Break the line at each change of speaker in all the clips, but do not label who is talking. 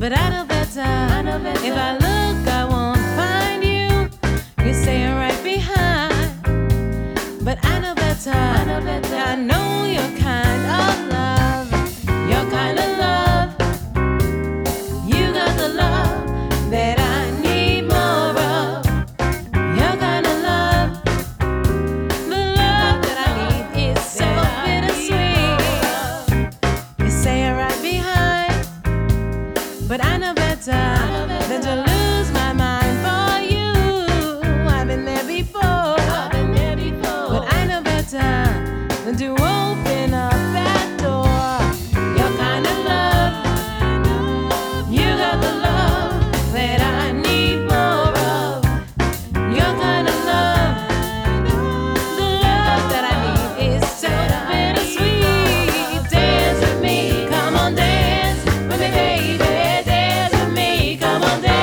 But I know better. If I look, I won't find you. You're staying right behind. But I know better. I know your kind of love. Your kind of love. You got the love that I need more of. Your kind of love. The love that I need is so bittersweet. You say it right behind. But I know better than to lose my mind for you. I've been there before. But I know better than to open up that door. Your kind of love. You got the love that I need more of. Your kind of love. The love that I need is so bittersweet. Dance with me, come on, dance with me, baby. Dance with me, come on, dance.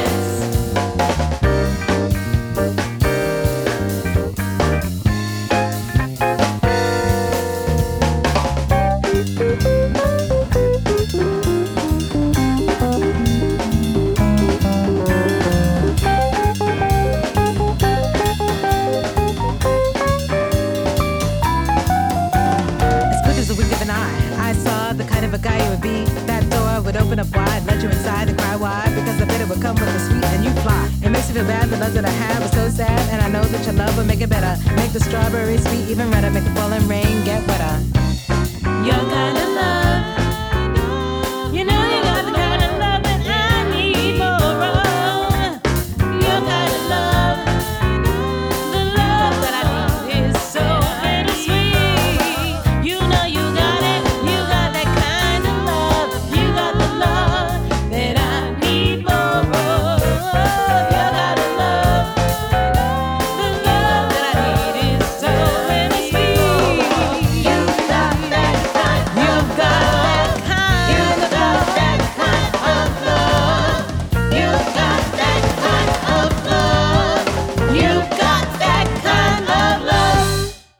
As quick as a wink of an eye, I saw the kind of a guy you would be. That door would open up wide, let you inside and cry wide, because I bet it would come with the sweet and you fly. It makes me feel bad, the love that I have was so sad, and I know that your love will make it better. Make the strawberries sweet even redder, make the falling rain get wetter. Your kind of love.